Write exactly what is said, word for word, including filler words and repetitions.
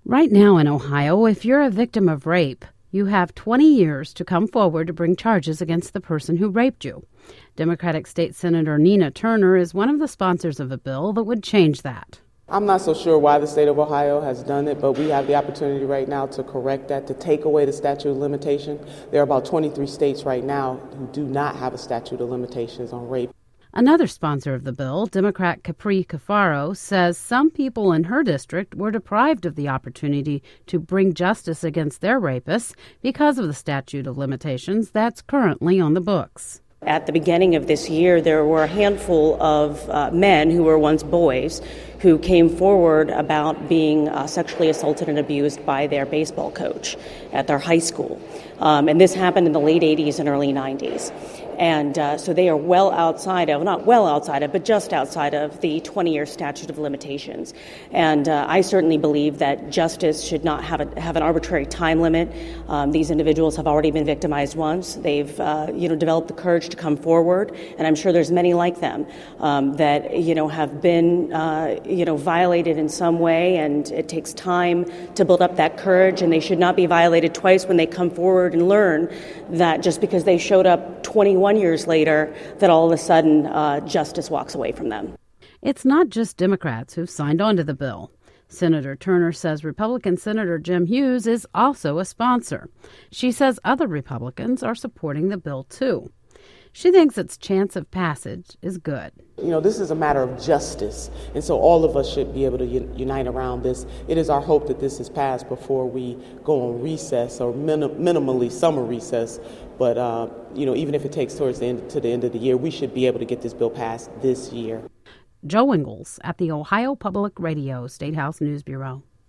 Right now in Ohio, if you're a victim of rape, you have twenty years to come forward to bring charges against the person who raped you. Democratic State Senator Nina Turner is one of the sponsors of a bill that would change that. I'm not so sure why the state of Ohio has done it, but we have the opportunity right now to correct that, to take away the statute of limitation. There are about twenty-three states right now who do not have a statute of limitations on rape. Another sponsor of the bill, Democrat Capri Cafaro, says some people in her district were deprived of the opportunity to bring justice against their rapists because of the statute of limitations that's currently on the books. At the beginning of this year, there were a handful of uh, men who were once boys who came forward about being uh, sexually assaulted and abused by their baseball coach at their high school. Um, and this happened in the late eighties and early nineties. And uh, so they are well outside of, not well outside of, but just outside of the twenty-year statute of limitations. And uh, I certainly believe that justice should not have a, have an arbitrary time limit. Um, these individuals have already been victimized once. They've, uh, you know, developed the courage to come forward, and I'm sure there's many like them um, that, you know, have been, uh, you know, violated in some way, and it takes time to build up that courage, and they should not be violated twice when they come forward and learn that just because they showed up twenty-one years later, that all of a sudden uh, justice walks away from them. It's not just Democrats who've signed on to the bill. Senator Turner says Republican Senator Jim Hughes is also a sponsor. She says other Republicans are supporting the bill, too. She thinks its chance of passage is good. You know, this is a matter of justice, and so all of us should be able to un- unite around this. It is our hope that this is passed before we go on recess or minim- minimally summer recess. But, uh, you know, even if it takes towards the end, to the end of the year, we should be able to get this bill passed this year. Joe Ingles at the Ohio Public Radio State House News Bureau.